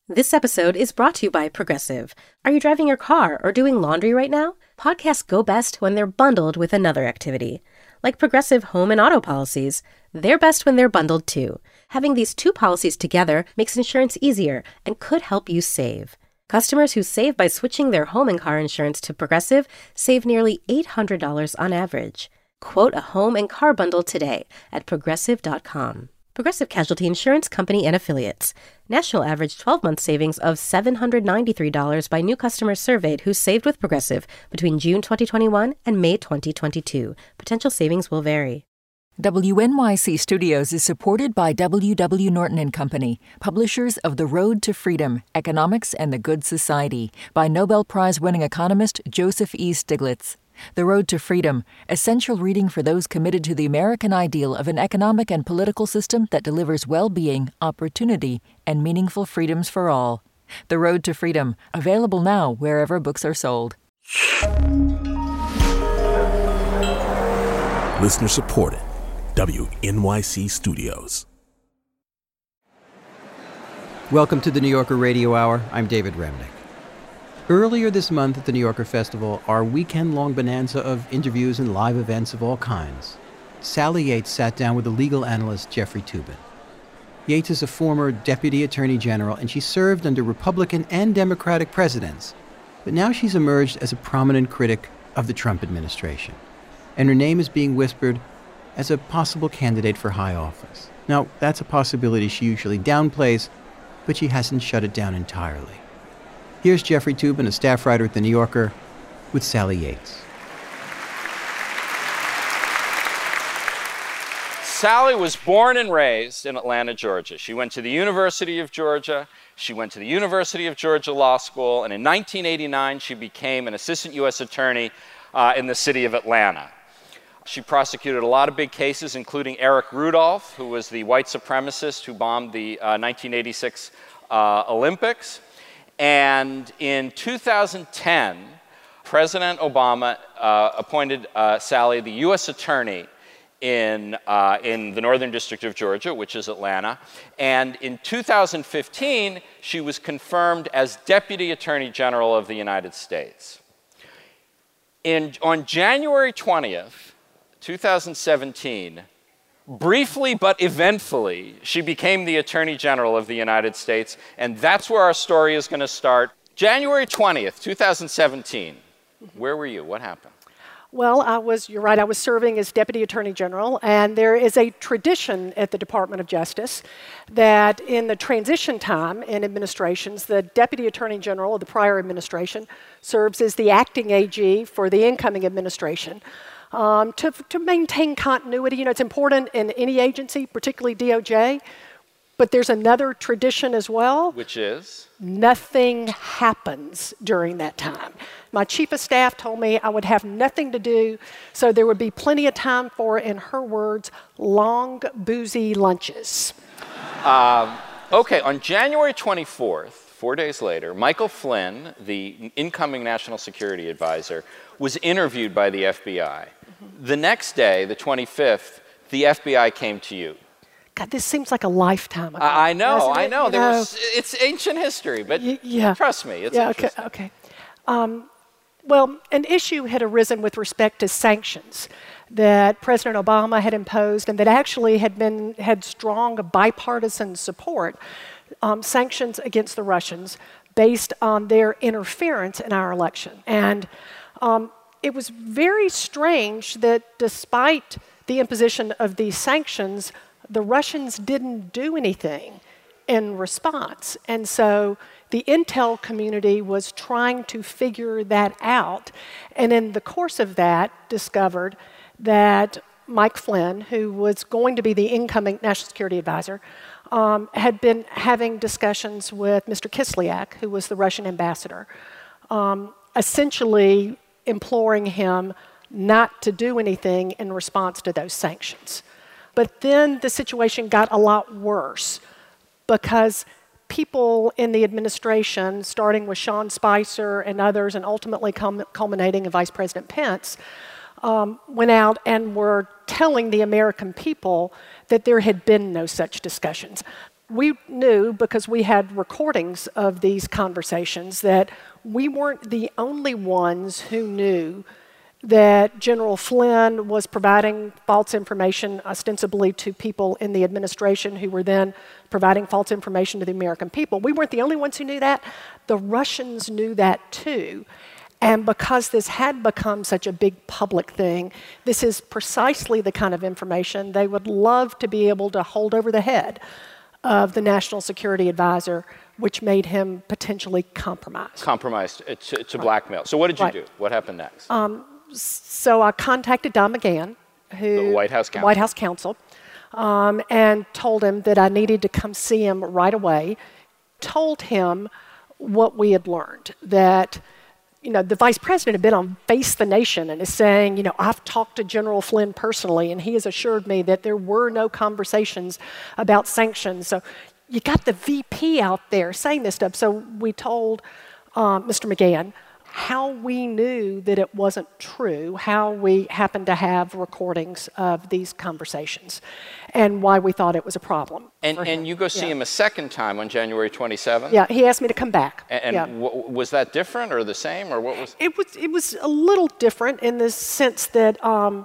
This episode is brought to you by Progressive. Are you driving your car or doing laundry right now? Podcasts go best when they're bundled with another activity. Like Progressive home and auto policies, they're best when they're bundled too. Having these two policies together makes insurance easier and could help you save. Customers who save by switching their home and car insurance to Progressive save nearly $800 on average. Quote a home and car bundle today at Progressive.com. Progressive Casualty Insurance Company and Affiliates. National average 12-month savings of $793 by new customers surveyed who saved with Progressive between June 2021 and May 2022. Potential savings will vary. WNYC Studios is supported by W.W. Norton & Company, publishers of The Road to Freedom, Economics and the Good Society, by Nobel Prize-winning economist Joseph E. Stiglitz. The Road to Freedom, essential reading for those committed to the American ideal of an economic and political system that delivers well-being, opportunity, and meaningful freedoms for all. The Road to Freedom, available now wherever books are sold. Listener supported. WNYC Studios. Welcome to the New Yorker Radio Hour. I'm David Remnick. Earlier this month at the New Yorker Festival, our weekend-long bonanza of interviews and live events of all kinds, Sally Yates sat down with the legal analyst Jeffrey Toobin. Yates is a former deputy attorney general, and she served under Republican and Democratic presidents. But now she's emerged as a prominent critic of the Trump administration. And her name is being whispered as a possible candidate for high office. Now, that's a possibility she usually downplays, but she hasn't shut it down entirely. Here's Jeffrey Toobin, a staff writer at The New Yorker, with Sally Yates. Sally was born and raised in Atlanta, Georgia. She went to the University of Georgia. She went to the University of Georgia Law School. And in 1989, she became an assistant U.S. attorney in the city of Atlanta. She prosecuted a lot of big cases, including Eric Rudolph, who was the white supremacist who bombed the 1986 Olympics. And in 2010, President Obama appointed Sally the U.S. attorney in the Northern District of Georgia, which is Atlanta. And in 2015, she was confirmed as Deputy Attorney General of the United States. On January 20th, 2017, briefly but eventfully, she became the Attorney General of the United States, and that's where our story is going to start. January 20th, 2017. Where were you? What happened? Well, you're right, I was serving as Deputy Attorney General, and there is a tradition at the Department of Justice that in the transition time in administrations, the Deputy Attorney General of the prior administration serves as the acting AG for the incoming administration. To maintain continuity. You know, it's important in any agency, particularly DOJ, but there's another tradition as well. Which is? Nothing happens during that time. My chief of staff told me I would have nothing to do, so there would be plenty of time for, in her words, long, boozy lunches. Okay, on January 24th, 4 days later, Michael Flynn, the incoming National Security Advisor, was interviewed by the FBI. The next day, the 25th, the FBI came to you. God, this seems like a lifetime ago. I know. You It's ancient history, but trust me, it's interesting. Okay. Well, an issue had arisen with respect to sanctions that President Obama had imposed and that actually had strong bipartisan support, sanctions against the Russians based on their interference in our election. And it was very strange that despite the imposition of these sanctions, the Russians didn't do anything in response. And so the intel community was trying to figure that out. And in the course of that, discovered that Mike Flynn, who was going to be the incoming National Security Advisor, had been having discussions with Mr. Kislyak, who was the Russian ambassador, essentially imploring him not to do anything in response to those sanctions. But then the situation got a lot worse because people in the administration, starting with Sean Spicer and others, and ultimately culminating in Vice President Pence, went out and were telling the American people that there had been no such discussions. we knew, because we had recordings of these conversations, that we weren't the only ones who knew that General Flynn was providing false information ostensibly to people in the administration who were then providing false information to the American people. We weren't the only ones who knew that. The Russians knew that too. And because this had become such a big public thing, this is precisely the kind of information they would love to be able to hold over the head of the National Security Advisor, which made him potentially compromised. Compromised to blackmail. So what did you do? What happened next? So I contacted Don McGahn, the White House Counsel, and told him that I needed to come see him right away. Told him what we had learned, that the vice president had been on Face the Nation and is saying, I've talked to General Flynn personally, and he has assured me that there were no conversations about sanctions. So you got the VP out there saying this stuff. So we told Mr. McGahn how we knew that it wasn't true, how we happened to have recordings of these conversations, and why we thought it was a problem. And you go see him a second time on January 27th? Yeah, he asked me to come back. And was that different or the same, or what was? It was a little different in the sense that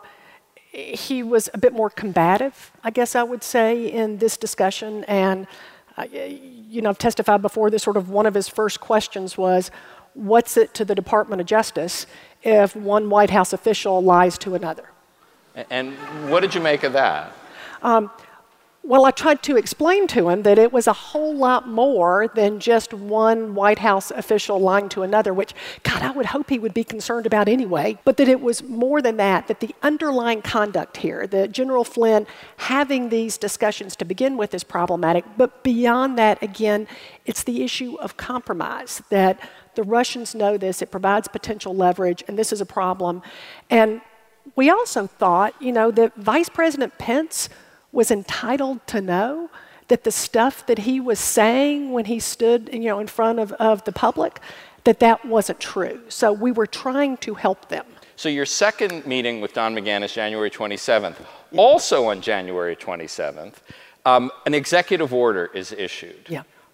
he was a bit more combative, I guess I would say, in this discussion. And I've testified before that sort of one of his first questions was, what's it to the Department of Justice if one White House official lies to another? And what did you make of that? Well, I tried to explain to him that it was a whole lot more than just one White House official lying to another, which, God, I would hope he would be concerned about anyway, but that it was more than that the underlying conduct here, that General Flynn having these discussions to begin with is problematic, but beyond that, again, it's the issue of compromise, that the Russians know this, it provides potential leverage, and this is a problem. And we also thought, that Vice President Pence was entitled to know that the stuff that he was saying when he stood, in front of the public, that wasn't true. So we were trying to help them. So your second meeting with Don McGahn is January 27th. Yeah. Also on January 27th, an executive order is issued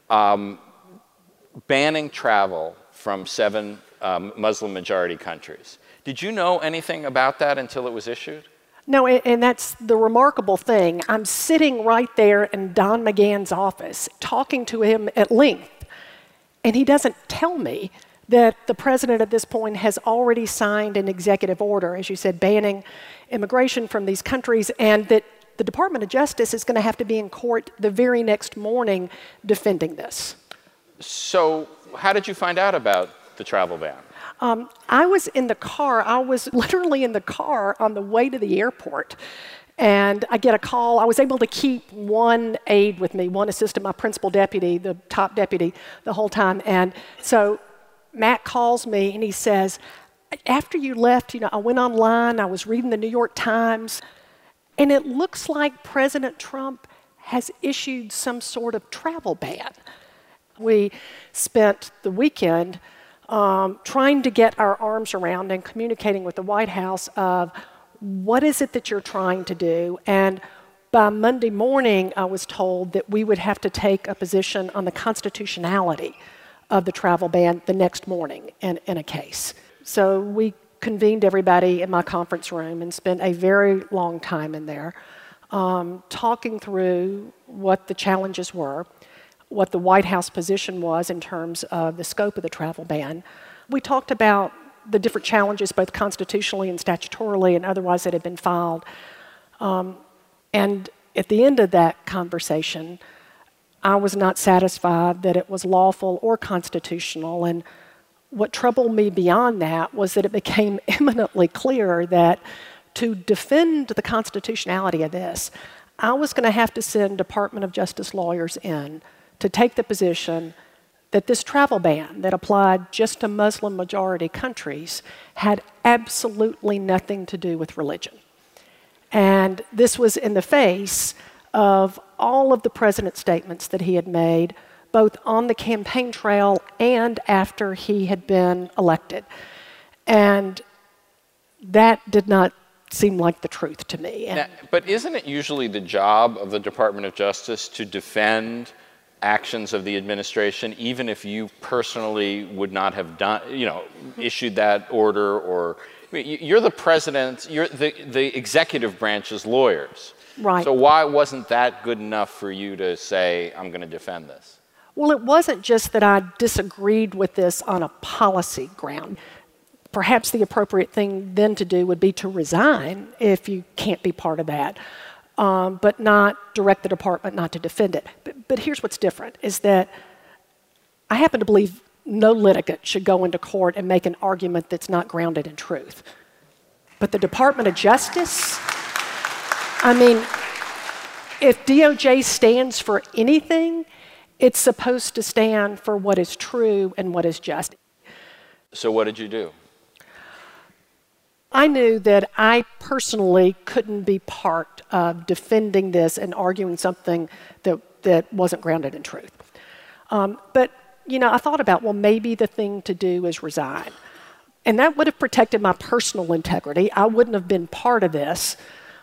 banning travel from 7 Muslim-majority countries. Did you know anything about that until it was issued? No, and that's the remarkable thing. I'm sitting right there in Don McGahn's office, talking to him at length, and he doesn't tell me that the president at this point has already signed an executive order, as you said, banning immigration from these countries, and that the Department of Justice is going to have to be in court the very next morning defending this. So how did you find out about the travel ban? I was in the car. I was literally in the car on the way to the airport. And I get a call. I was able to keep one aide with me, one assistant, my principal deputy, the top deputy, the whole time. And so Matt calls me and he says, after you left, I went online, I was reading the New York Times, and it looks like President Trump has issued some sort of travel ban. We spent the weekend trying to get our arms around and communicating with the White House of what is it that you're trying to do. And by Monday morning, I was told that we would have to take a position on the constitutionality of the travel ban the next morning in a case. So we convened everybody in my conference room and spent a very long time in there talking through what the challenges were, what the White House position was in terms of the scope of the travel ban. We talked about the different challenges, both constitutionally and statutorily and otherwise, that had been filed. And at the end of that conversation, I was not satisfied that it was lawful or constitutional. And what troubled me beyond that was that it became eminently clear that to defend the constitutionality of this, I was going to have to send Department of Justice lawyers in to take the position that this travel ban that applied just to Muslim-majority countries had absolutely nothing to do with religion. And this was in the face of all of the president's statements that he had made, both on the campaign trail and after he had been elected. And that did not seem like the truth to me. Now, but isn't it usually the job of the Department of Justice to defend actions of the administration, even if you personally would not have done, issued that order? Or you're the president, you're the executive branch's lawyers. Right. So why wasn't that good enough for you to say, I'm going to defend this? Well, it wasn't just that I disagreed with this on a policy ground. Perhaps the appropriate thing then to do would be to resign if you can't be part of that, but not direct the department not to defend it. But here's what's different, is that I happen to believe no litigant should go into court and make an argument that's not grounded in truth. But the Department of Justice, if DOJ stands for anything, it's supposed to stand for what is true and what is just. So what did you do? I knew that I personally couldn't be part of defending this and arguing something that wasn't grounded in truth. But I thought about, well, maybe the thing to do is resign. And that would have protected my personal integrity. I wouldn't have been part of this.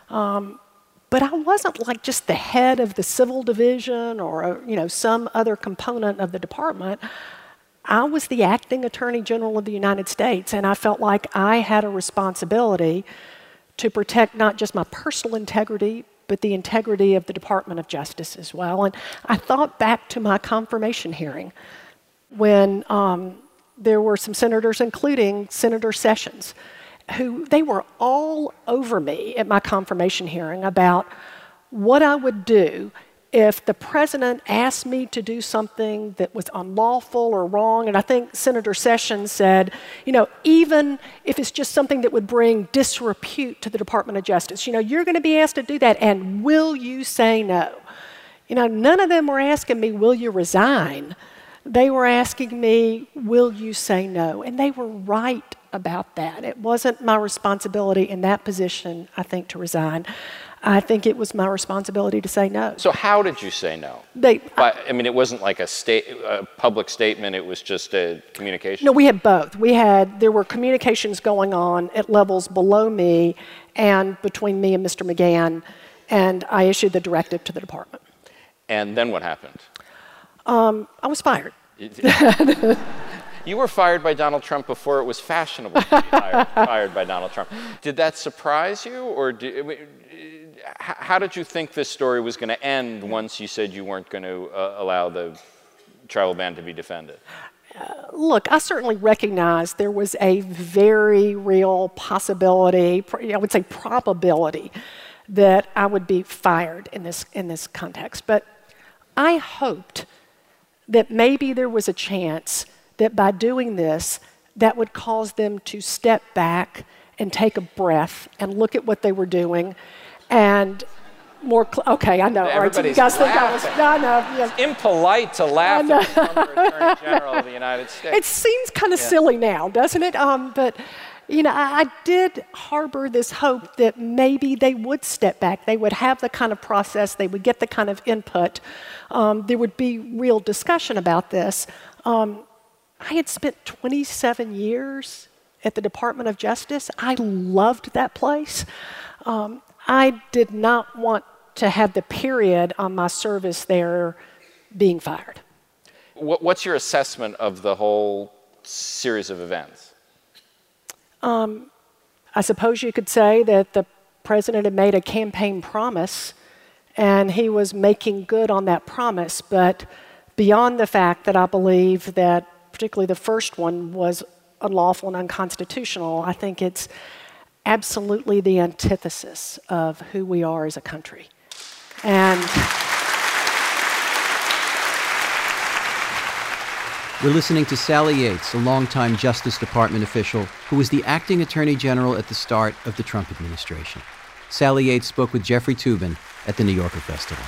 But I wasn't like just the head of the civil division or some other component of the department. I was the acting Attorney General of the United States, and I felt like I had a responsibility to protect not just my personal integrity, but the integrity of the Department of Justice as well. And I thought back to my confirmation hearing when there were some senators, including Senator Sessions, who they were all over me at my confirmation hearing about what I would do if the president asked me to do something that was unlawful or wrong. And I think Senator Sessions said, even if it's just something that would bring disrepute to the Department of Justice, you're going to be asked to do that, and will you say no? None of them were asking me, will you resign? They were asking me, will you say no? And they were right about that. It wasn't my responsibility in that position, I think, to resign. I think it was my responsibility to say no. So how did you say no? It wasn't like a public statement, it was just a communication? No, we had both. There were communications going on at levels below me and between me and Mr. McGahn, and I issued the directive to the department. And then what happened? I was fired. You were fired by Donald Trump before it was fashionable to be fired by Donald Trump. Did that surprise you, or how did you think this story was going to end once you said you weren't going to allow the travel ban to be defended? Look, I certainly recognized there was a very real possibility, I would say probability, that I would be fired in this context. But I hoped that maybe there was a chance that by doing this, that would cause them to step back and take a breath and look at what they were doing and okay, I know. Everybody's right, so you guys think I was, no, yeah. It's impolite to laugh at the former Attorney General of the United States. It seems kind of silly now, doesn't it? But I did harbor this hope that maybe they would step back. They would have the kind of process. They would get the kind of input. There would be real discussion about this. I had spent 27 years at the Department of Justice. I loved that place. I did not want to have the period on my service there being fired. What's your assessment of the whole series of events? I suppose you could say that the president had made a campaign promise and he was making good on that promise, but beyond the fact that I believe that particularly the first one was unlawful and unconstitutional, I think it's absolutely the antithesis of who we are as a country. And we're listening to Sally Yates, a longtime Justice Department official who was the acting Attorney General at the start of the Trump administration. Sally Yates spoke with Jeffrey Toobin at the New Yorker Festival.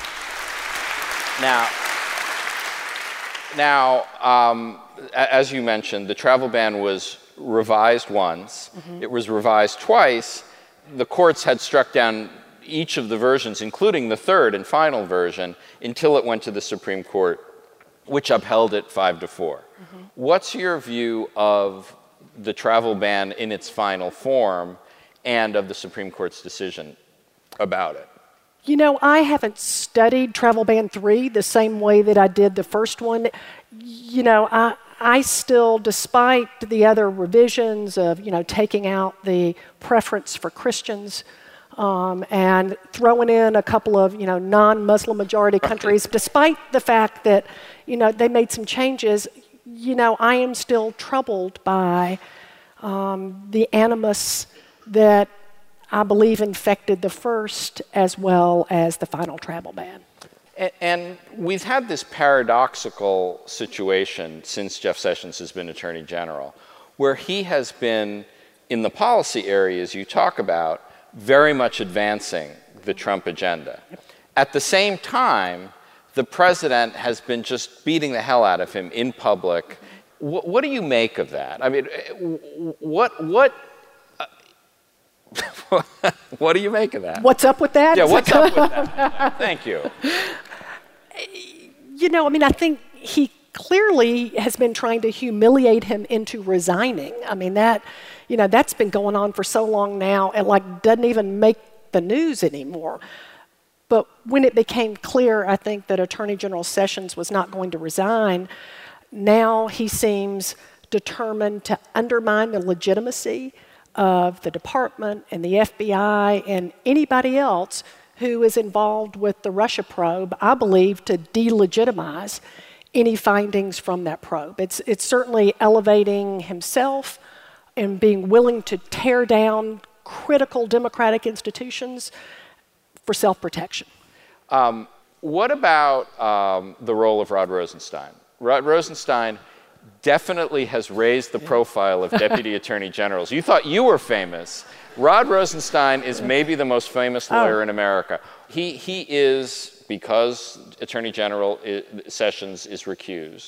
Now, as you mentioned, the travel ban was revised once. Mm-hmm. It was revised twice. The courts had struck down each of the versions, including the third and final version, until it went to the Supreme Court, which upheld it 5-4. Mm-hmm. What's your view of the travel ban in its final form and of the Supreme Court's decision about it? You know, I haven't studied Travel Ban 3 the same way that I did the first one. You know, I still, despite the other revisions of, taking out the preference for Christians and throwing in a couple of, non-Muslim majority countries, despite the fact that, they made some changes, I am still troubled by the animus that I believe infected the first as well as the final travel ban. And we've had this paradoxical situation since Jeff Sessions has been Attorney General, where he has been, in the policy areas you talk about, very much advancing the Trump agenda. At the same time, the president has been just beating the hell out of him in public. What do you make of that? I mean, what do you make of that? What's up with that? Yeah, what's up with that? Thank you. I think he clearly has been trying to humiliate him into resigning. I mean, that's been going on for so long now, it doesn't even make the news anymore. But when it became clear, I think, that Attorney General Sessions was not going to resign, now he seems determined to undermine the legitimacy of the department and the FBI and anybody else who is involved with the Russia probe, I believe, to delegitimize any findings from that probe. It's certainly elevating himself and being willing to tear down critical democratic institutions for self-protection. What about the role of Rod Rosenstein? Rod Rosenstein definitely has raised the profile of deputy attorney generals. You thought you were famous. Rod Rosenstein is maybe the most famous lawyer in America. He is, because Attorney General Sessions is recused,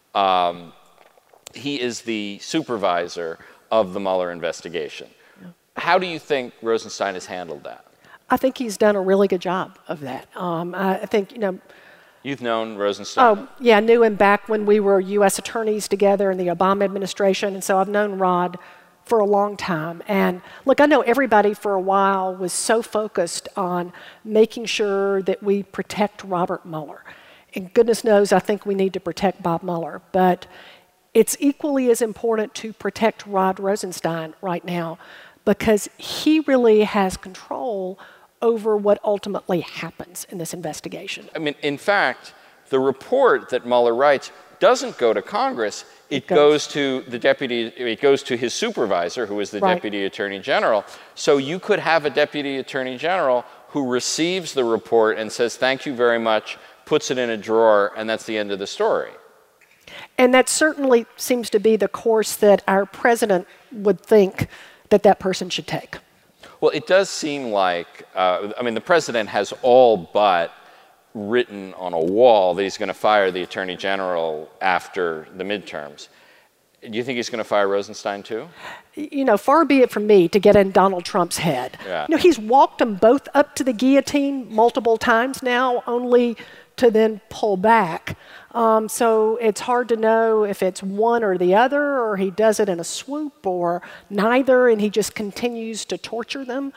he is the supervisor of the Mueller investigation. How do you think Rosenstein has handled that? I think he's done a really good job of that. I think, You've known Rosenstein? Oh, yeah, I knew him back when we were U.S. attorneys together in the Obama administration, and so I've known Rod for a long time. And look, I know everybody for a while was so focused on making sure that we protect Robert Mueller. And goodness knows, I think we need to protect Bob Mueller. But it's equally as important to protect Rod Rosenstein right now, because he really has control over what ultimately happens in this investigation. I mean, in fact, the report that Mueller writes doesn't go to Congress. It goes to the deputy, it goes to his supervisor, who is the deputy attorney general. So you could have a deputy attorney general who receives the report and says, thank you very much, puts it in a drawer, and that's the end of the story. And that certainly seems to be the course that our president would think that person should take. Well, it does seem like, the president has all but written on a wall that he's going to fire the attorney general after the midterms. Do you think he's going to fire Rosenstein too? Far be it from me to get in Donald Trump's head. Yeah. He's walked them both up to the guillotine multiple times now, only to then pull back. So it's hard to know if it's one or the other, or he does it in a swoop, or neither, and he just continues to torture them.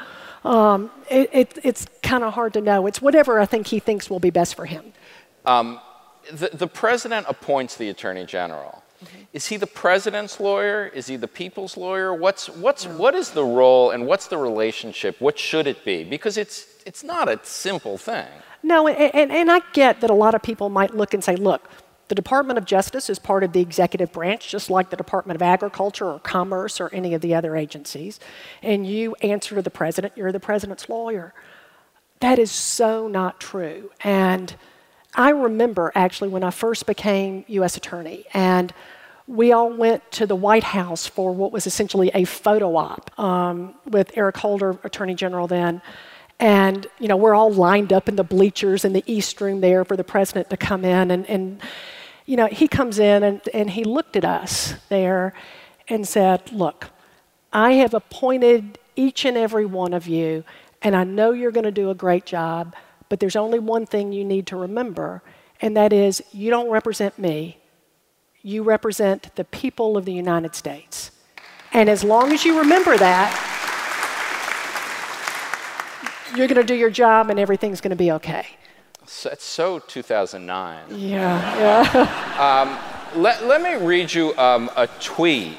It's kind of hard to know. It's whatever I think he thinks will be best for him. The president appoints the attorney general. Is he the president's lawyer? Is he the people's lawyer? What is the role, and what's the relationship? What should it be? Because it's not a simple thing. No, and I get that a lot of people might look and say, look, the Department of Justice is part of the executive branch, just like the Department of Agriculture or Commerce or any of the other agencies, and you answer to the president, you're the president's lawyer. That is so not true. And I remember, actually, when I first became U.S. attorney, and we all went to the White House for what was essentially a photo op with Eric Holder, Attorney General then. And, we're all lined up in the bleachers in the East Room there for the president to come in. And he comes in and he looked at us there and said, look, I have appointed each and every one of you, and I know you're going to do a great job, but there's only one thing you need to remember, and that is you don't represent me. You represent the people of the United States. And as long as you remember that, you're going to do your job and everything's going to be okay. So, it's so 2009. Yeah. Let me read you a tweet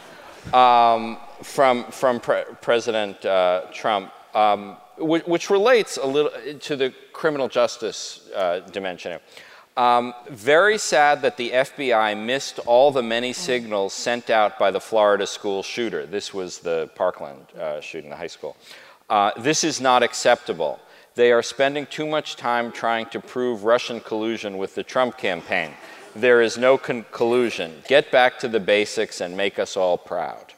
from President Trump, which relates a little to the criminal justice dimension. Very sad that the FBI missed all the many signals sent out by the Florida school shooter. This was the Parkland shooting, the high school. This is not acceptable. They are spending too much time trying to prove Russian collusion with the Trump campaign. There is no collusion. Get back to the basics and make us all proud.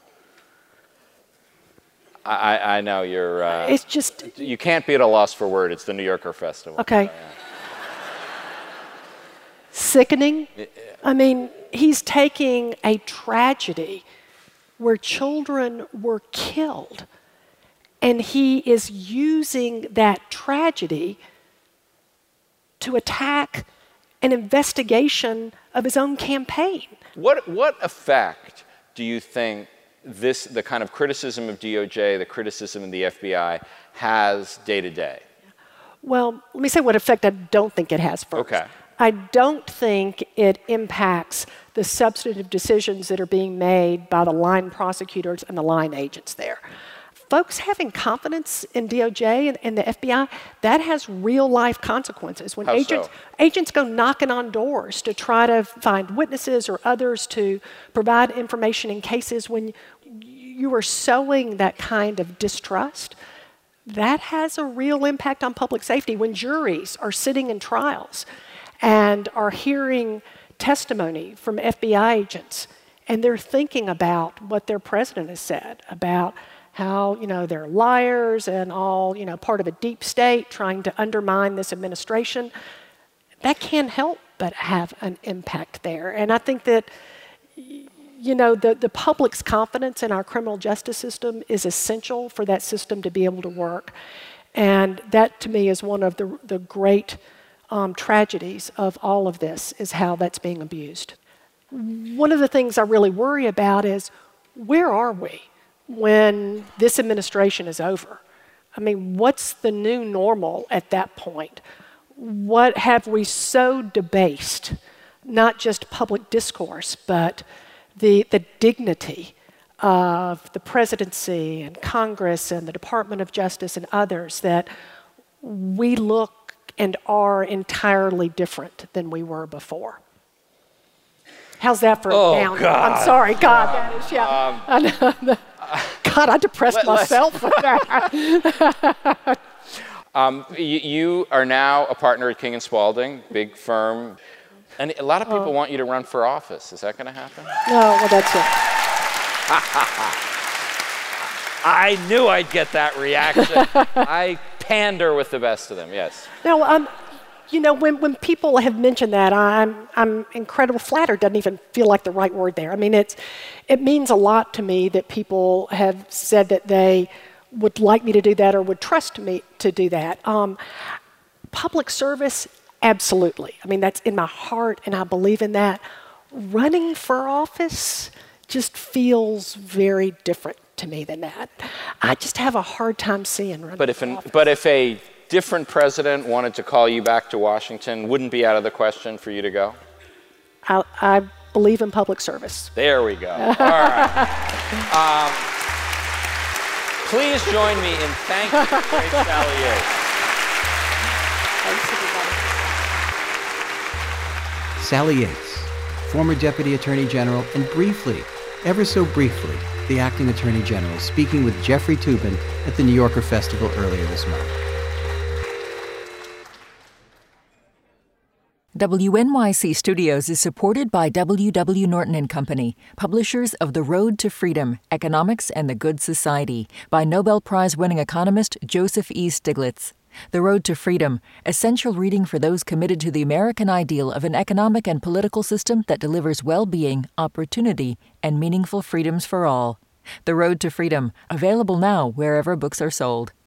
I know you're... it's just... You can't be at a loss for word. It's the New Yorker Festival. Okay. Sickening. I mean, he's taking a tragedy where children were killed, and he is using that tragedy to attack an investigation of his own campaign. What effect do you think the kind of criticism of DOJ, the criticism of the FBI, has day to day? Well, let me say what effect I don't think it has first. Okay. I don't think it impacts the substantive decisions that are being made by the line prosecutors and the line agents there. Folks having confidence in DOJ and the FBI, that has real life consequences. When agents go knocking on doors to try to find witnesses or others to provide information in cases, when you are sowing that kind of distrust, that has a real impact on public safety. When juries are sitting in trials and are hearing testimony from FBI agents, and they're thinking about what their president has said about how, they're liars and all, part of a deep state trying to undermine this administration, that can't help but have an impact there. And I think that, the public's confidence in our criminal justice system is essential for that system to be able to work. And that, to me, is one of the great tragedies of all of this, is how that's being abused. One of the things I really worry about is, where are we when this administration is over? I mean, what's the new normal at that point? What have we so debased, not just public discourse, but the dignity of the presidency and Congress and the Department of Justice and others, that we look and are entirely different than we were before? How's that for a down? God. I'm sorry, God, that is, yeah. I know. God, I depressed myself. You are now a partner at King & Spalding, big firm. And a lot of people want you to run for office. Is that going to happen? No, well, that's it. I knew I'd get that reaction. I pander with the best of them, yes. No, when people have mentioned that, I'm incredibly flattered. Doesn't even feel like the right word there. I mean, it means a lot to me that people have said that they would like me to do that or would trust me to do that. Public service, absolutely. I mean, that's in my heart, and I believe in that. Running for office just feels very different to me than that. I just have a hard time seeing running for office. But if a different president wanted to call you back to Washington, wouldn't be out of the question for you to go? I believe in public service. There we go. All right. Please join me in thanking the great Sally Yates. Thanks, everybody. Sally Yates, former Deputy Attorney General, and briefly, ever so briefly, the Acting Attorney General, speaking with Jeffrey Toobin at the New Yorker Festival earlier this month. WNYC Studios is supported by W.W. Norton & Company, publishers of The Road to Freedom, Economics and the Good Society, by Nobel Prize-winning economist Joseph E. Stiglitz. The Road to Freedom, essential reading for those committed to the American ideal of an economic and political system that delivers well-being, opportunity, and meaningful freedoms for all. The Road to Freedom, available now wherever books are sold.